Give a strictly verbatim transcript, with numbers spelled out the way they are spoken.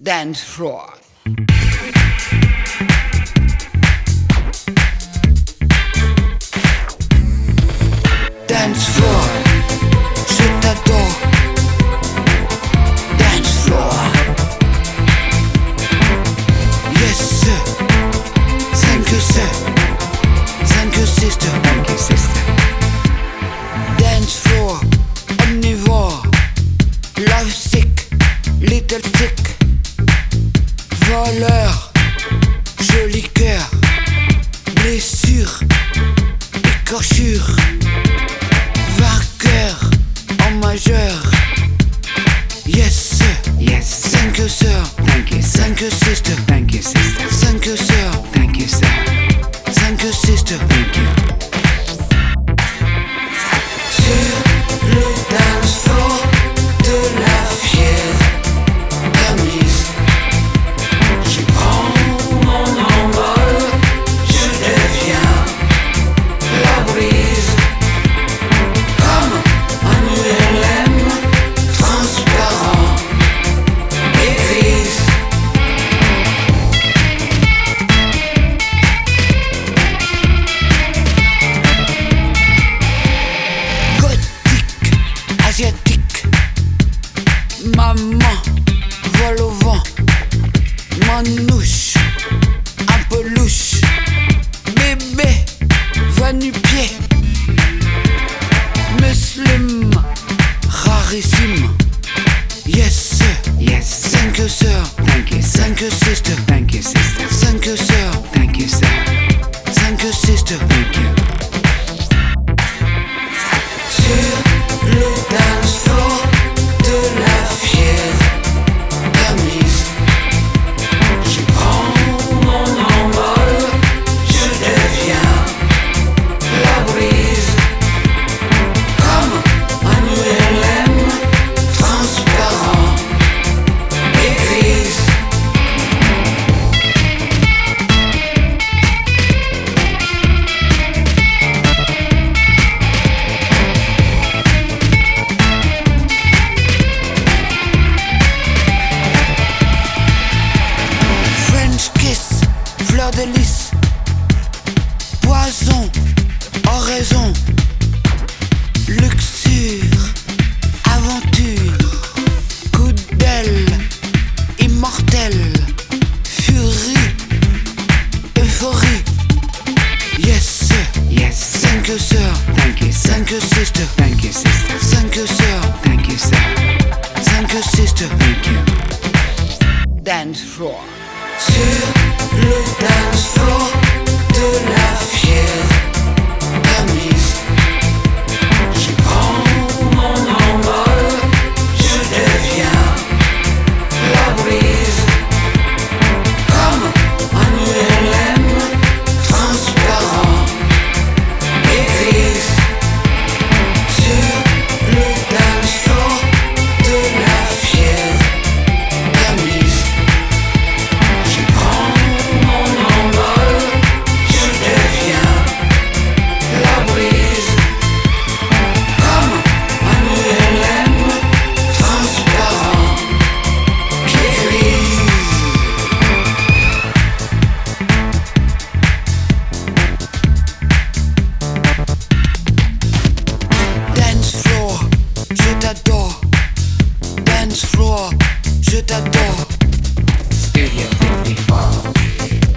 Dance floor. Dance floor, je t'adore. Dance floor. Yes, sir. Thank you, sir. Thank you, sister. Thank you, sister. Dance floor, omnivore. Love sick, little tick. Voleur, joli cœur. Blessure, écorchure. Vainqueur en majeur. Yes, sir. Yes. Thank you, sir. Thank you, sir. Thank you, sister. Thank you, sister. Thank you, sir. Thank you, sir. Thank you, sister. Thank you. Sur le dance floor de la fièvre tamise, je prends mon envol, je deviens la brise, comme un U L M transparent et gris. Gothique, asiatique, maman vole au vent, manouche, un peu louche, bébé va nu-pied, musulman, rarissime. Yes, sir. Yes. Thank you, sir. Thank you, sir. Thank you, sister. Thank you, sister. Thank you, sir. Thank you, sir. Thank you, sister. Thank you. Sur le dance floor de la fièvre tamise, je prends mon envol, je deviens la brise, comme un U L M transparent et gris. French kiss, fleur de lys, poison, oraison, luxure, aventure, coup d'aile, immortel, furie, euphorie. Yes, sir. Yes. Thank you, sir. Thank you, sir. Thank you, sister. Thank you, sister. Thank you, sir. Thank you, sir. Thank you, sister. Thank you. Dance floor. Sur le dance floor de la fièvre tamise, je prends mon envol, je deviens la brise, comme un U L M transparent et gris. Sur le dance floor de la fièvre tamise, je prends mon envol, je deviens la brise, comme un U L M transparent qui grise. Dance floor, je t'adore. Dance floor, je t'adore. Studio fifty-four.